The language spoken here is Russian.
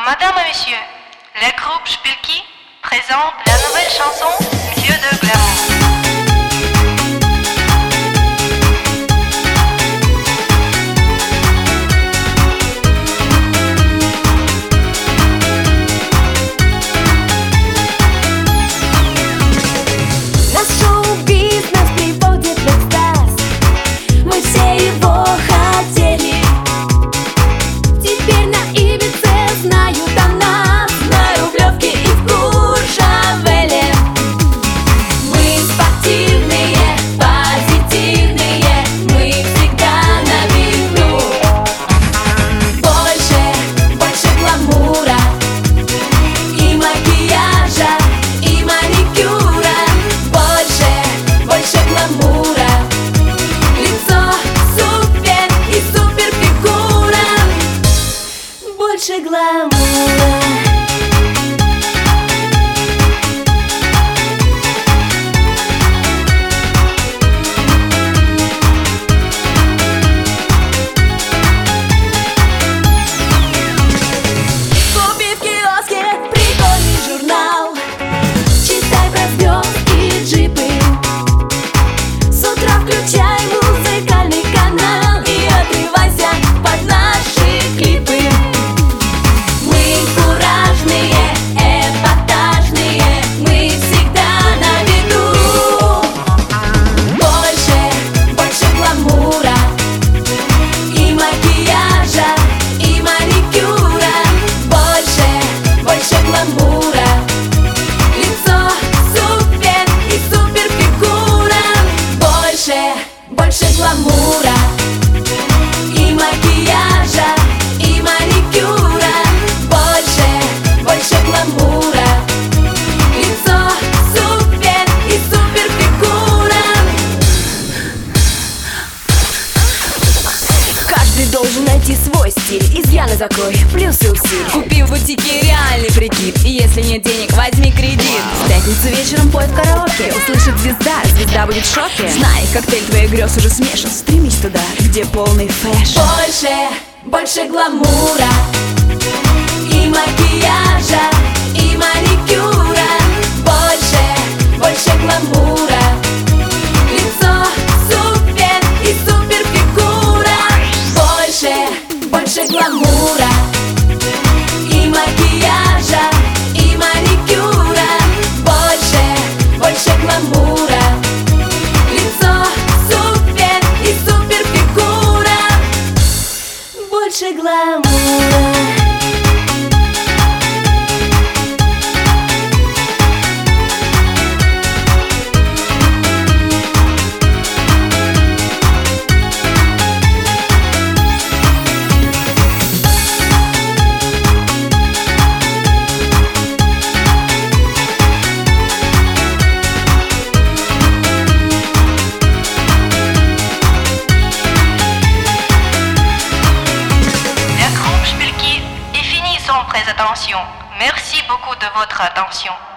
Madame et messieurs, le groupe Spilky présente la nouvelle chanson Dieu de glamour. Больше гламура. Купи в киоске прикольный журнал, читай про звезд и джипы. С утра включай музыкальный канал и отрывайся под наши клипы. Больше гламура и макияжа, и маникюра. Больше гламура. Лицо супер и супер фигура. Каждый должен найти свой стиль. Изъяны закрой, плюсы усиль. Купи в бутике реальный прикид, и если нет денег, возьми кредит. В пятницу вечером пой в караоке. Услышит звезда будет в шоке. Знай, коктейль твоих грез уже смешан. Стремись туда, где полный фэшн. Больше гламура и макияжа, и маникюра. Больше гламура. Лицо супер и супер фигура. Больше гламура и макияжа, и маникюра. Больше гламура. Лицо супер и супер фигура. Больше гламура. Attention. Merci beaucoup de votre attention.